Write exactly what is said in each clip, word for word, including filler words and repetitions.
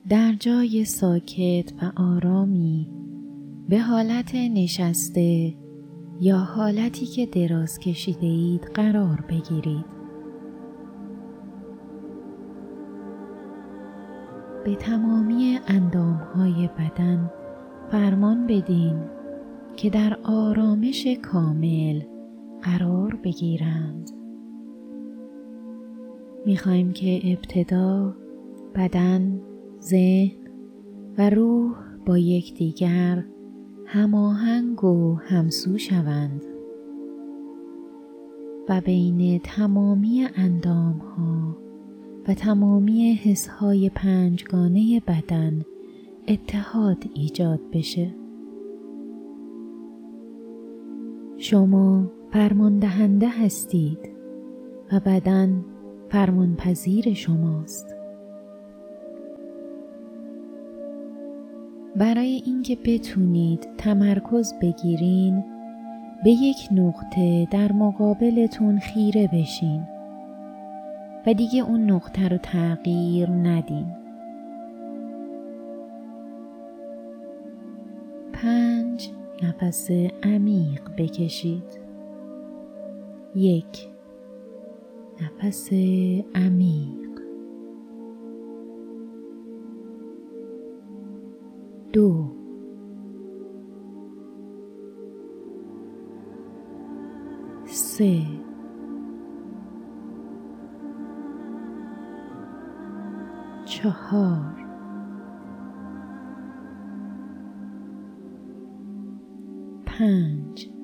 در جای ساکت و آرامی به حالت نشسته یا حالتی که دراز کشیده اید قرار بگیرید. به تمامی اندامهای بدن فرمان بدین که در آرامش کامل قرار بگیرند. می‌خوایم که ابتدا بدن، ذهن و روح با یکدیگر هماهنگ و همسو شوند و بین تمامی اندامها و تمامی حسهای پنجگانه بدن اتحاد ایجاد بشه. شما فرمان دهنده هستید و بدن فرمان پذیر شماست. برای اینکه بتونید تمرکز بگیرین، به یک نقطه در مقابلتون خیره بشین و دیگه اون نقطه رو تغییر ندین. پنج نفس عمیق بکشید. یک نفس عمیق. دو. سه. چهار. پنج.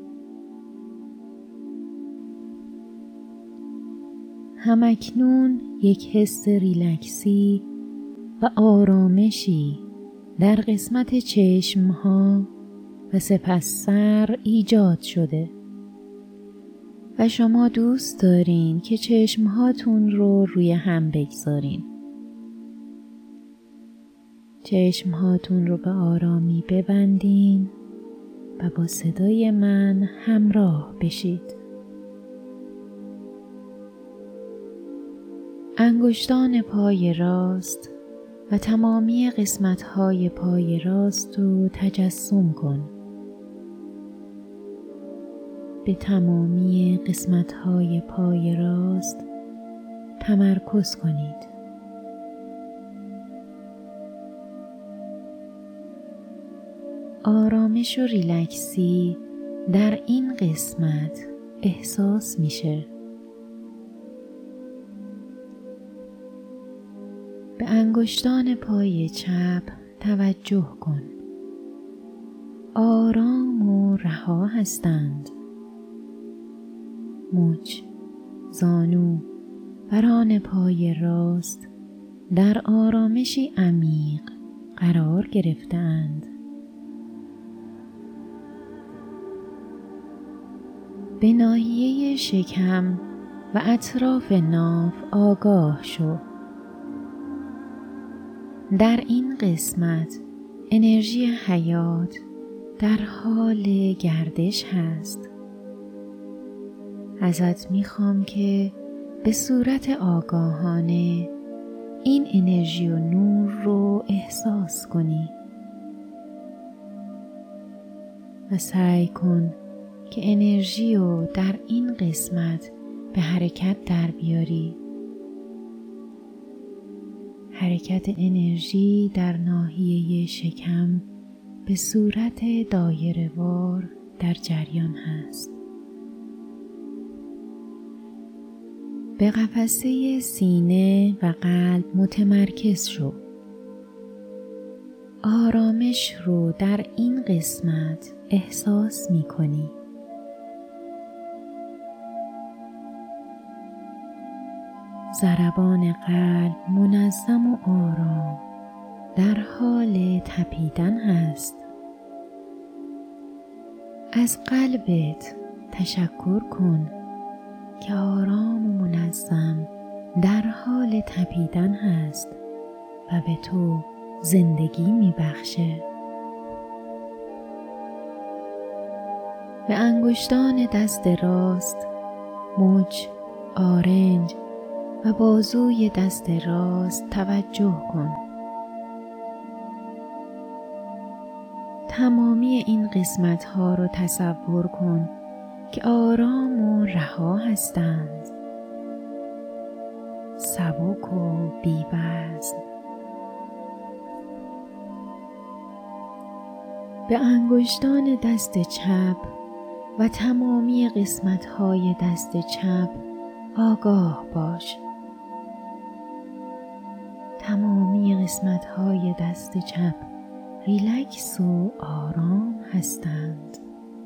همکنون یک حس ریلکسی و آرامشی در قسمت چشمها و سپس سر ایجاد شده و شما دوست دارین که چشمهاتون رو روی هم بگذارین. چشمهاتون رو به آرامی ببندین و با صدای من همراه بشید. انگشتان پای راست و تمامی قسمت‌های پای راست رو تجسم کن. به تمامی قسمت‌های پای راست تمرکز کنید. آرامش و ریلکسی در این قسمت احساس میشه. به انگشتان پای چپ توجه کن. آرام و رها هستند. مچ، زانو و ران پای راست در آرامشی عمیق قرار گرفتند. به ناحیه شکم و اطراف ناف آگاه شو. در این قسمت انرژی حیات در حال گردش هست. ازت میخوام که به صورت آگاهانه این انرژی و نور رو احساس کنی و سعی کن که انرژی رو در این قسمت به حرکت در بیاری. حرکت انرژی در ناحیه شکم به صورت دایره‌وار در جریان هست. به قفسه سینه و قلب متمرکز شو. آرامش رو در این قسمت احساس می کنی. ضربان قلب منظم و آرام در حال تپیدن هست. از قلبت تشکر کن که آرام و منظم در حال تپیدن هست و به تو زندگی می بخشه. به انگشتان دست راست، مچ، آرنج و بازوی دست راست توجه کن. تمامی این قسمت ها رو تصور کن که آرام و رها هستند، سبک و بی‌وزن. به انگشتان دست چپ و تمامی قسمت های دست چپ آگاه باش. تمامی قسمت های دست چپ ریلکس و آرام هستند.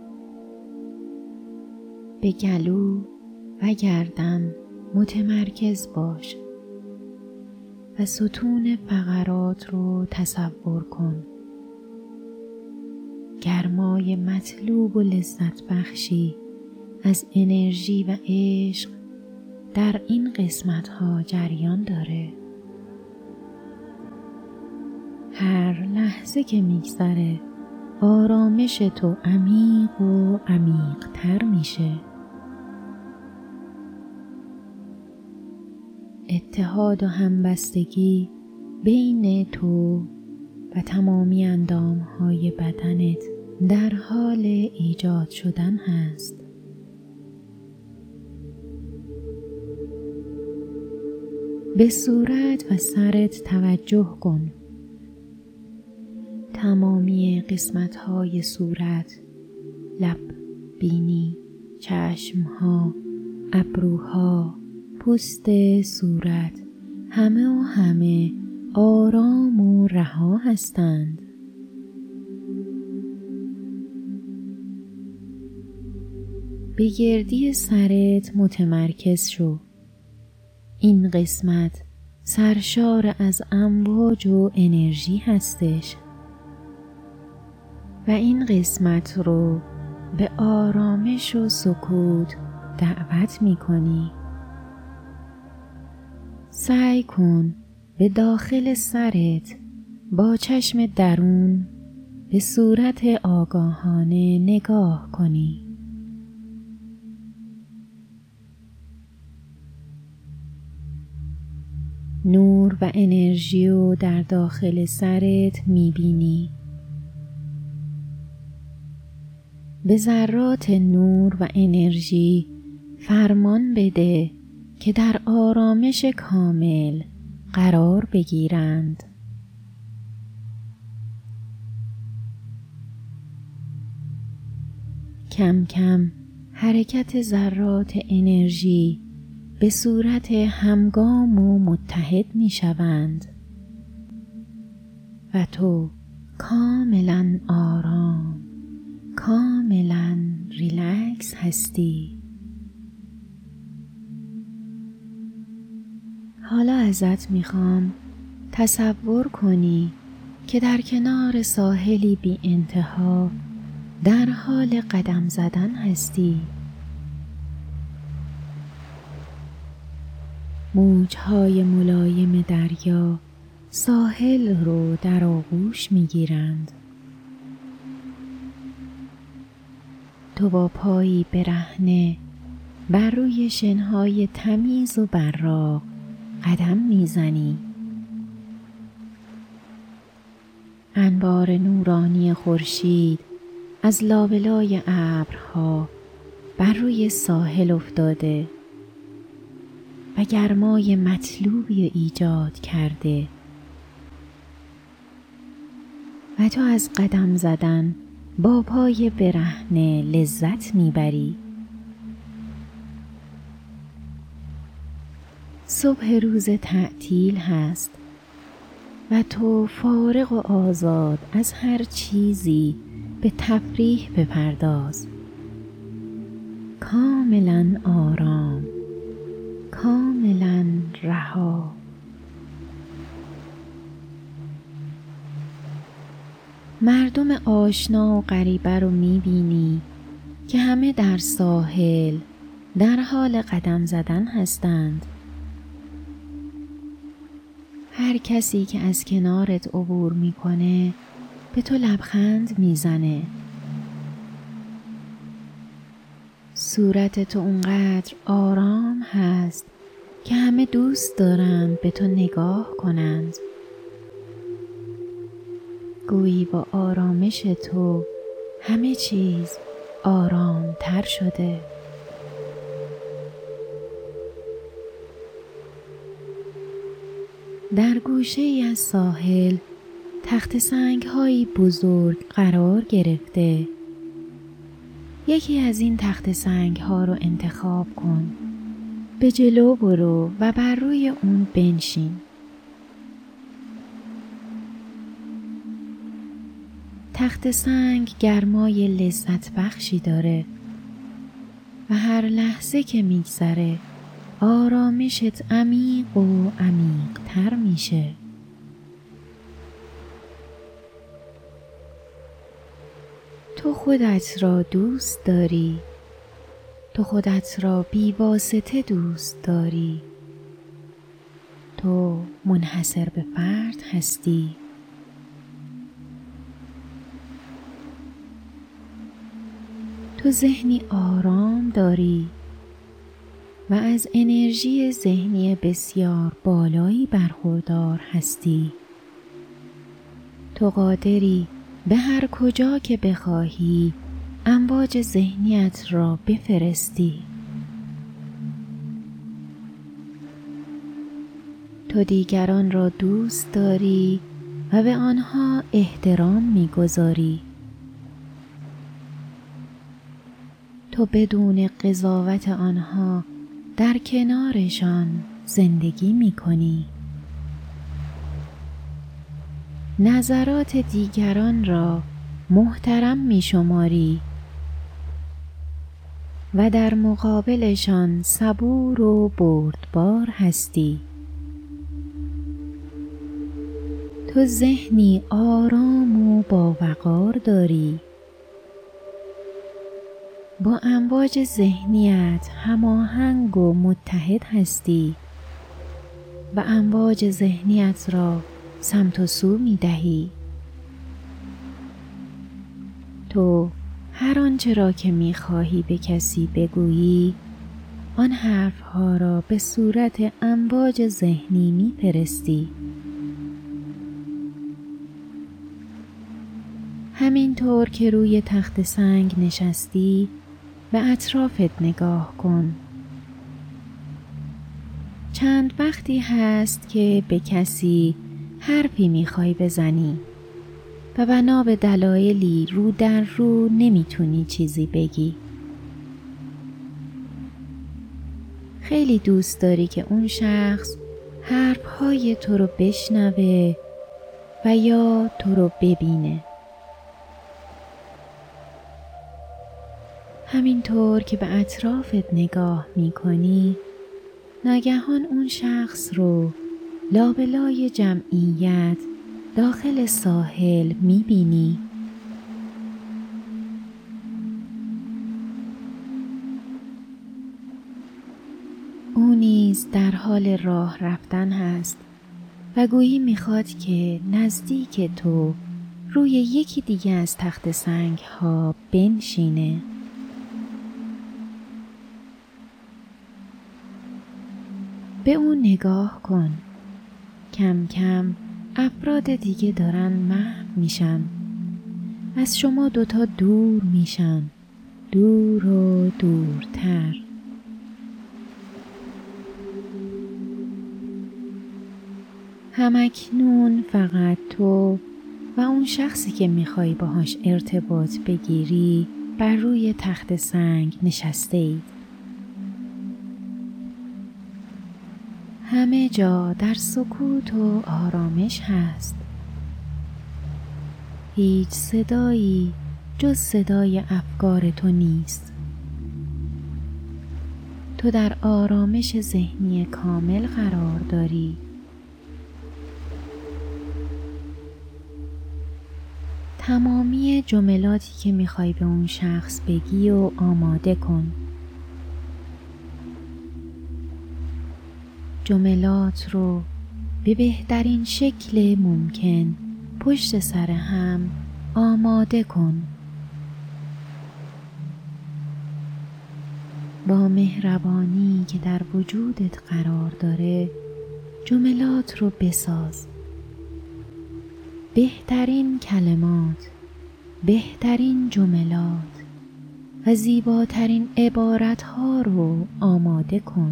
به گلو و گردن متمرکز باش و ستون فقرات رو تصور کن. گرمای مطلوب و لذت بخشی از انرژی و عشق در این قسمت ها جریان داره. هر لحظه که میگذره آرامش تو عمیق و عمیق تر میشه. اتحاد و همبستگی بین تو و تمامی اندامهای بدنت در حال ایجاد شدن هست. به صورت و سرت توجه کن. تمامی قسمت‌های صورت، لب، بینی، چشم‌ها، ابروها، پوست صورت، همه و همه آرام و رها هستند. به گردی سرت متمرکز شو. این قسمت سرشار از امواج و انرژی هستش و این قسمت رو به آرامش و سکوت دعوت می کنی. سعی کن به داخل سرت با چشم درون به صورت آگاهانه نگاه کنی. نور و انرژی رو در داخل سرت می‌بینی. به ذرات نور و انرژی فرمان بده که در آرامش کامل قرار بگیرند. کم کم حرکت ذرات انرژی به صورت همگام و متحد می شوند و تو کاملا آرام، کاملا ریلکس هستی. حالا ازت میخوام تصور کنی که در کنار ساحلی بی انتها در حال قدم زدن هستی. موجهای ملایم دریا ساحل رو در آغوش میگیرند. تو با پایی برهنه بر روی شنهای تمیز و براق قدم میزنی. انوار نورانی خورشید از لابلای ابرها بر روی ساحل افتاده و گرمای مطلوبی ایجاد کرده و تو از قدم زدن با پای برهنه لذت میبری. صبح روز تعطیل هست و تو فارغ و آزاد از هر چیزی به تفریح بپرداز. کاملا آرام، کاملا رها. مردم آشنا و غریبه رو میبینی که همه در ساحل در حال قدم زدن هستند. هر کسی که از کنارت عبور میکنه به تو لبخند میزنه. صورت تو اونقدر آرام هست که همه دوست دارن به تو نگاه کنند. گویی با آرامش تو همه چیز آرام تر شده. در گوشه ای از ساحل تخت سنگ هایی بزرگ قرار گرفته. یکی از این تخت سنگ ها رو انتخاب کن. به جلو برو و بر روی اون بنشین. تخت سنگ گرمای لذت بخشی داره و هر لحظه که میگذره آرامشت عمیق و عمیق تر میشه. تو خودت را دوست داری. تو خودت را بی واسطه دوست داری. تو منحصر به فرد هستی. تو ذهنی آرام داری و از انرژی ذهنی بسیار بالایی برخوردار هستی. تو قادری به هر کجا که بخواهی امواج ذهنیت را بفرستی. تو دیگران را دوست داری و به آنها احترام می‌گذاری. تو بدون قضاوت آنها در کنارشان زندگی می‌کنی. نظرات دیگران را محترم می‌شماری و در مقابلشان صبور و بردبار هستی. تو ذهنی آرام و باوقار داری. با امواج ذهنیت هماهنگ و متحد هستی و امواج ذهنیت را سمت و سو می دهی. تو هر آنچه را که می خواهی به کسی بگویی آن حرفها را به صورت امواج ذهنی می فرستی. همینطور که روی تخت سنگ نشستی به اطرافت نگاه کن. چند وقتی هست که به کسی حرفی میخوای بزنی و بنا به دلایلی رو در رو نمیتونی چیزی بگی. خیلی دوست داری که اون شخص حرفهای تو رو بشنوه و یا تو رو ببینه. همینطور که به اطرافت نگاه میکنی ناگهان اون شخص رو لابلای جمعیت داخل ساحل میبینی. او نیز در حال راه رفتن هست و گویی میخواد که نزدیک تو روی یکی دیگه از تخت سنگ ها بنشینه. به اون نگاه کن. کم کم افراد دیگه دارن محو میشن. از شما دوتا دور میشن. دور و دورتر. همکنون فقط تو و اون شخصی که میخوای باهاش ارتباط بگیری بر روی تخت سنگ نشسته اید. همه جا در سکوت و آرامش هست. هیچ صدایی جز صدای افکار تو نیست. تو در آرامش ذهنی کامل قرار داری. تمامی جملاتی که میخوای به اون شخص بگی و آماده کن. جملات رو به بهترین شکل ممکن پشت سر هم آماده کن. با مهربانی که در وجودت قرار داره جملات رو بساز. بهترین کلمات، بهترین جملات و زیباترین عبارتها رو آماده کن.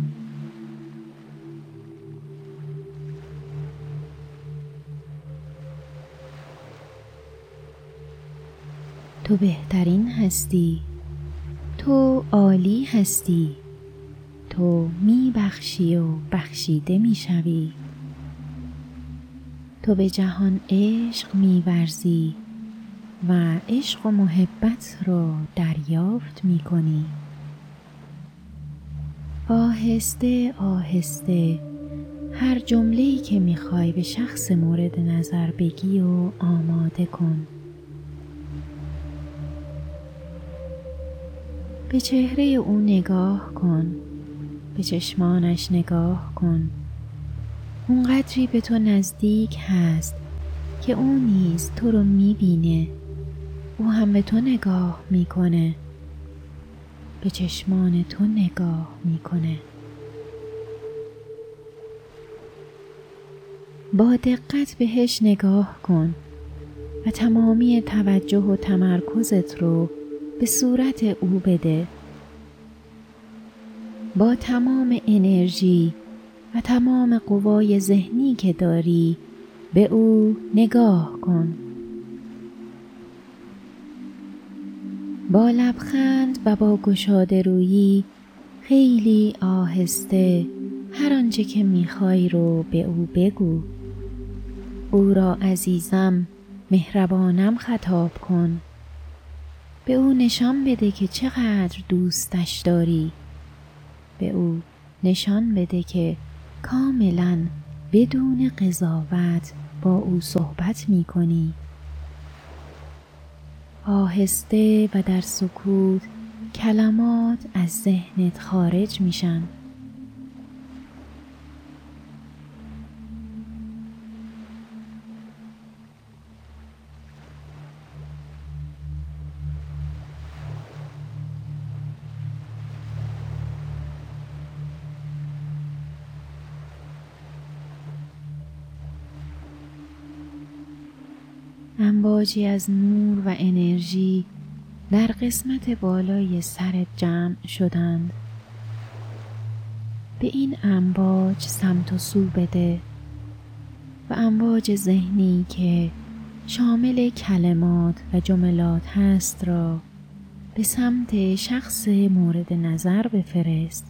تو بهترین هستی، تو عالی هستی، تو می بخشی و بخشیده می شوی. تو به جهان عشق می ورزی و عشق و محبت را دریافت می کنی. آهسته آهسته هر جمله‌ای که می خوای به شخص مورد نظر بگی و آماده کن. به چهره او نگاه کن، به چشمانش نگاه کن. اونقدری به تو نزدیک هست که او نیز تو رو میبینه. او هم به تو نگاه میکنه، به چشمان تو نگاه میکنه. با دقت بهش نگاه کن و تمامی توجه و تمرکزت رو به صورت او بده. با تمام انرژی و تمام قوای ذهنی که داری به او نگاه کن. با لبخند و با گشاده رویی خیلی آهسته هر آنچه که میخوای رو به او بگو. او را عزیزم، مهربانم خطاب کن. به او نشان بده که چقدر دوستش داری. به او نشان بده که کاملا بدون قضاوت با او صحبت می کنی. آهسته و در سکوت کلمات از ذهنت خارج میشن. امواجی از نور و انرژی در قسمت بالای سرت جمع شدند. به این امواج سمت و سو بده و امواج ذهنی که شامل کلمات و جملات هست را به سمت شخص مورد نظر بفرست.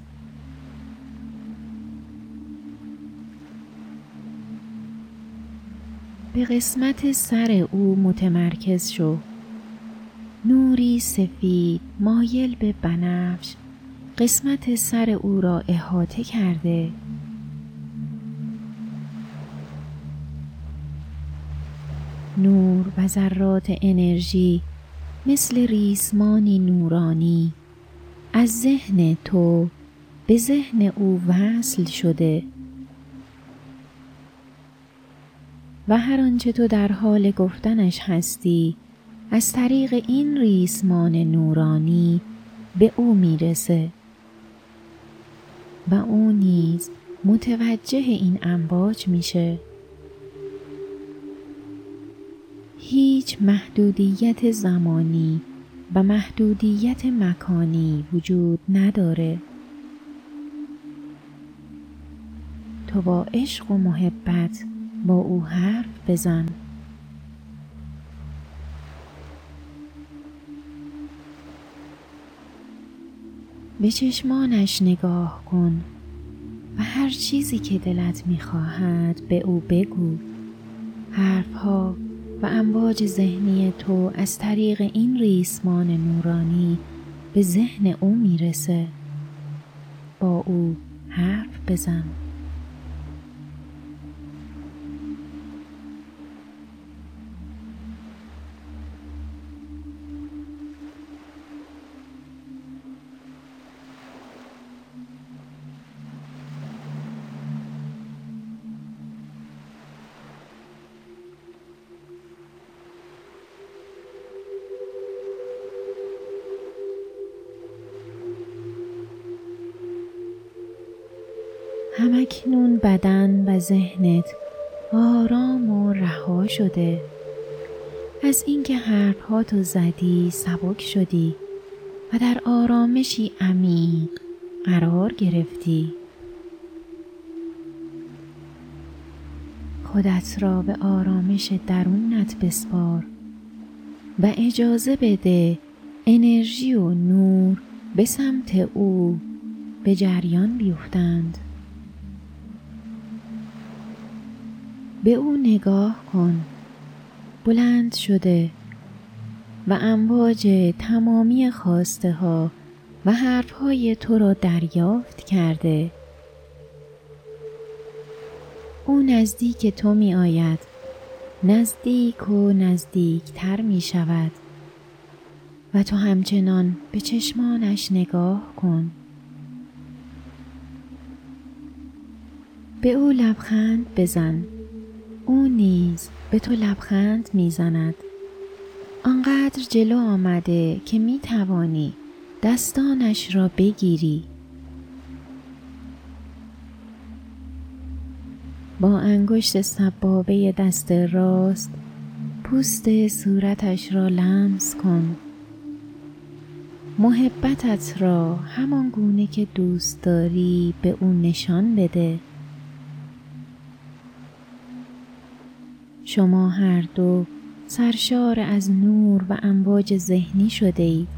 به قسمت سر او متمرکز شو. نوری سفید مایل به بنفش قسمت سر او را احاطه کرده. نور و ذرات انرژی مثل ریسمانی نورانی از ذهن تو به ذهن او وصل شده و هر آنچه تو در حال گفتنش هستی از طریق این ریسمان نورانی به او میرسه و او نیز متوجه این امواج میشه. هیچ محدودیت زمانی و محدودیت مکانی وجود نداره. تو با عشق و محبت با او حرف بزن. به چشمانش نگاه کن و هر چیزی که دلت میخواهد به او بگو. حرفها و امواج ذهنی تو از طریق این ریسمان نورانی به ذهن او میرسه. با او حرف بزن. همکنون بدن و ذهنت آرام و رها شده. از اینکه حرفهاتو زدی سبک شدی و در آرامشی عمیق قرار گرفتی. خودت را به آرامش درونت بسپار و اجازه بده انرژی و نور به سمت او به جریان بیفتند. به او نگاه کن، بلند شده و امواج تمامی خواسته ها و حرف های تو را دریافت کرده. او نزدیک تو می آید، نزدیک و نزدیک تر می شود و تو همچنان به چشمانش نگاه کن. به او لبخند بزن، او نیز به تو لبخند می زند. آنقدر جلو آمده که می توانی دستانش را بگیری. با انگشت سبابه دست راست پوست صورتش را لمس کن. محبتت را همان گونه که دوست داری به او نشان بده. شما هر دو سرشار از نور و امواج ذهنی شده اید.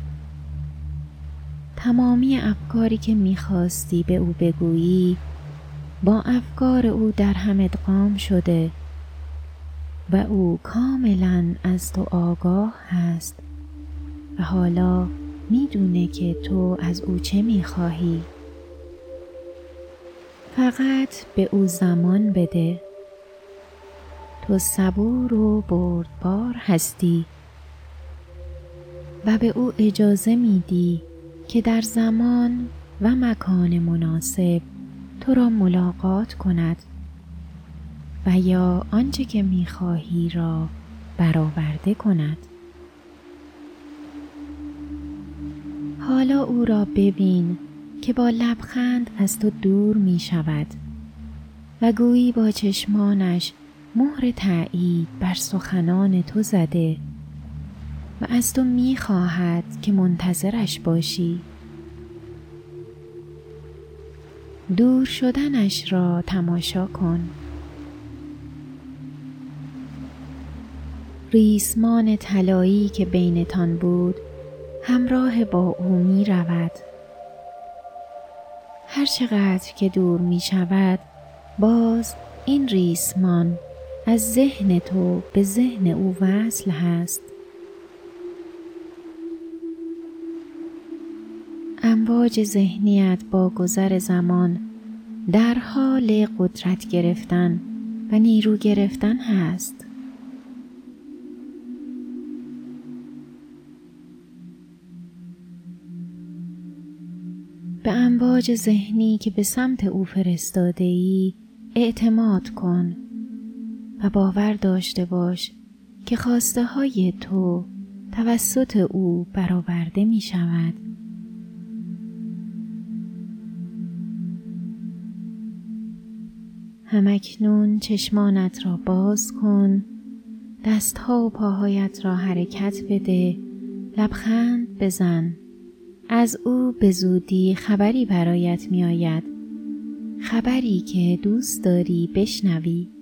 تمامی افکاری که می‌خواستی به او بگویی با افکار او در هم ادغام شده و او کاملاً از تو آگاه هست و حالا میدونه که تو از او چه میخواهی. فقط به او زمان بده. تو صبور و بردبار هستی و به او اجازه میدی که در زمان و مکان مناسب تو را ملاقات کند و یا آنچه که میخواهی را برآورده کند. حالا او را ببین که با لبخند از تو دور می شود و گویی با چشمانش مهر تأیید بر سخنان تو زده و از تو می خواهد که منتظرش باشی. دور شدنش را تماشا کن. ریسمان طلایی که بینتان بود همراه با او می رود. هر چقدر که دور می شود باز این ریسمان از ذهن تو به ذهن او وصل هست. امواج ذهنیت با گذر زمان در حال قدرت گرفتن و نیرو گرفتن هست. به امواج ذهنی که به سمت او فرستاده ای اعتماد کن و باور داشته باش که خواسته های تو توسط او برآورده می شود. همکنون چشمانت را باز کن، دستها و پاهایت را حرکت بده، لبخند بزن. از او به زودی خبری برایت می آید، خبری که دوست داری بشنوی.